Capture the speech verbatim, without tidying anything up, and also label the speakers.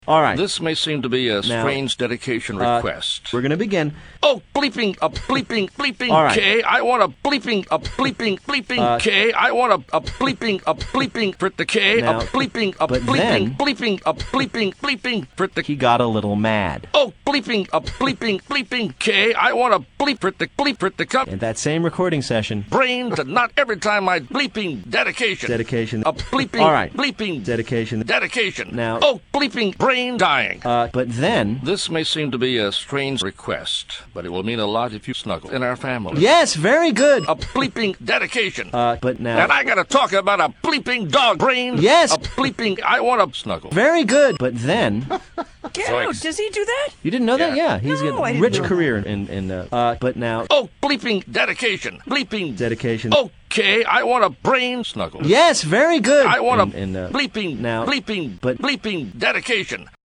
Speaker 1: All right.
Speaker 2: This may seem to be a
Speaker 1: Now,
Speaker 2: strange dedication
Speaker 1: uh,
Speaker 2: request.
Speaker 1: We're going to begin.
Speaker 2: Oh, bleeping, a bleeping, bleeping
Speaker 1: All right.
Speaker 2: K. I want a bleeping, a bleeping, bleeping
Speaker 1: Uh,
Speaker 2: K. I want a, a bleeping, a bleeping for the K.
Speaker 1: Now,
Speaker 2: a bleeping, a
Speaker 1: but
Speaker 2: bleeping,
Speaker 1: then-
Speaker 2: bleeping, a bleeping, bleeping for the
Speaker 1: He got a little mad.
Speaker 2: Oh, bleeping, a bleeping, bleeping K. I want a bleep for the bleep for the cup.
Speaker 1: In that same recording session,
Speaker 2: Brains, and not every time I bleeping dedication.
Speaker 1: dedication.
Speaker 2: A bleeping,
Speaker 1: All right.
Speaker 2: bleeping
Speaker 1: Dedication.
Speaker 2: dedication.
Speaker 1: Now-
Speaker 2: Oh, bleeping, brain dying.
Speaker 1: Uh, but then...
Speaker 2: This may seem to be a strange request, but it will mean a lot if you snuggle in our family.
Speaker 1: Yes, very good.
Speaker 2: A bleeping dedication.
Speaker 1: Uh, but now...
Speaker 2: And I gotta talk about a bleeping dog brain.
Speaker 1: Yes.
Speaker 2: A bleeping, I want to snuggle.
Speaker 1: Very good. But then...
Speaker 3: Get
Speaker 2: So
Speaker 3: out!
Speaker 2: ex-
Speaker 3: Does he do that?
Speaker 1: You didn't know that?
Speaker 2: Yeah.
Speaker 1: Yeah. He's
Speaker 3: No,
Speaker 1: got
Speaker 3: I
Speaker 1: a
Speaker 3: didn't
Speaker 1: rich
Speaker 3: know
Speaker 1: career in... in uh, uh, but now...
Speaker 2: Oh, bleeping dedication. Bleeping.
Speaker 1: Dedication.
Speaker 2: Okay, I want a brain snuggle.
Speaker 1: Yes, very good.
Speaker 2: I want
Speaker 1: In- in,
Speaker 2: a
Speaker 1: uh,
Speaker 2: bleeping,
Speaker 1: now-
Speaker 2: bleeping,
Speaker 1: but-
Speaker 2: bleeping dedication.